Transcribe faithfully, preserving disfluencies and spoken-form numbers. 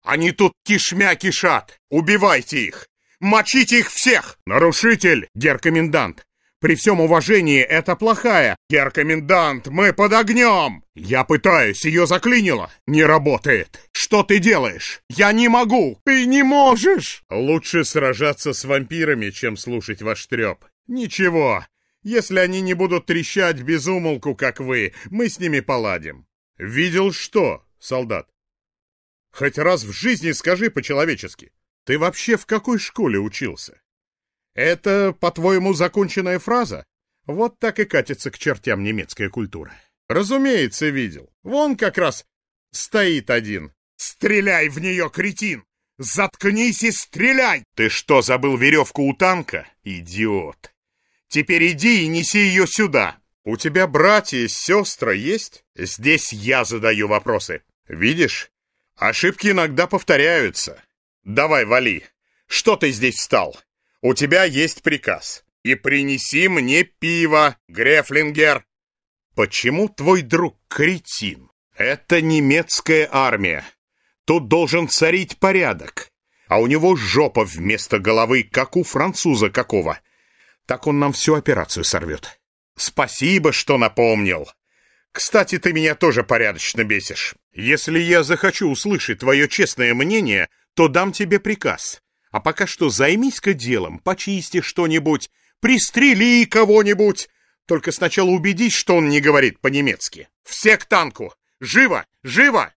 Они тут кишмя кишат! Убивайте их! Мочите их всех! Нарушитель, гер-комендант! При всем уважении, это плохая. Гер-комендант, мы под огнем! Я пытаюсь, ее заклинило. Не работает. Что ты делаешь? Я не могу! Ты не можешь! Лучше сражаться с вампирами, чем слушать ваш треп. Ничего, если они не будут трещать без умолку, как вы, мы с ними поладим. Видел что, солдат? Хоть раз в жизни скажи по-человечески. Ты вообще в какой школе учился? Это, по-твоему, законченная фраза? Вот так и катится к чертям немецкая культура. Разумеется, видел. Вон как раз стоит один. Стреляй в нее, кретин! Заткнись и стреляй! Ты что, забыл веревку у танка? Идиот! Теперь иди и неси ее сюда. У тебя братья, сестры есть? Здесь я задаю вопросы. Видишь? Ошибки иногда повторяются. Давай, вали. Что ты здесь встал? У тебя есть приказ. И принеси мне пиво, Грефлингер. Почему твой друг кретин? Это немецкая армия. Тут должен царить порядок. А у него жопа вместо головы, как у француза какого. Так он нам всю операцию сорвет. Спасибо, что напомнил. Кстати, ты меня тоже порядочно бесишь. Если я захочу услышать твое честное мнение, то дам тебе приказ. А пока что займись-ка делом, почисти что-нибудь, пристрели кого-нибудь. Только сначала убедись, что он не говорит по-немецки. Все к танку! Живо! Живо!